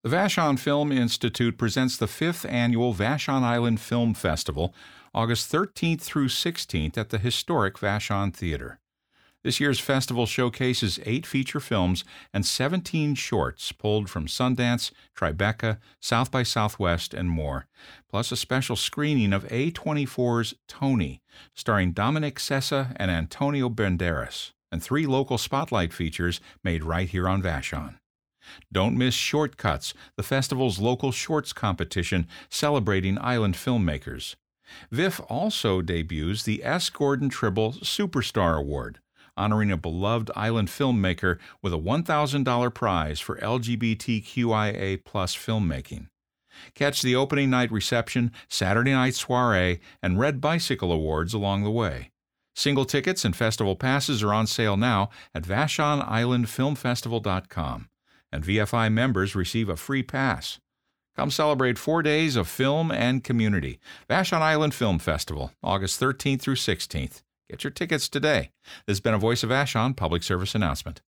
The Vashon Film Institute presents the 5th annual Vashon Island Film Festival, August 13th through 16th at the historic Vashon Theater. This year's festival showcases 8 feature films and 17 shorts pulled from Sundance, Tribeca, South by Southwest, and more, plus a special screening of A24's Tony, starring Dominic Sessa and Antonio Banderas, and 3 local spotlight features made right here on Vashon. Don't miss Shortcuts, the festival's local shorts competition celebrating island filmmakers. VIFF also debuts the S. Gordon Tribble Superstar Award, honoring a beloved island filmmaker with a $1,000 prize for LGBTQIA+ filmmaking. Catch the opening night reception, Saturday night soiree, and Red Bicycle Awards along the way. Single tickets and festival passes are on sale now at VashonIslandFilmFestival.com. and VFI members receive a free pass. Come celebrate 4 days of film and community. Vashon Island Film Festival, August 13th through 16th. Get your tickets today. This has been a Voice of Vashon public service announcement.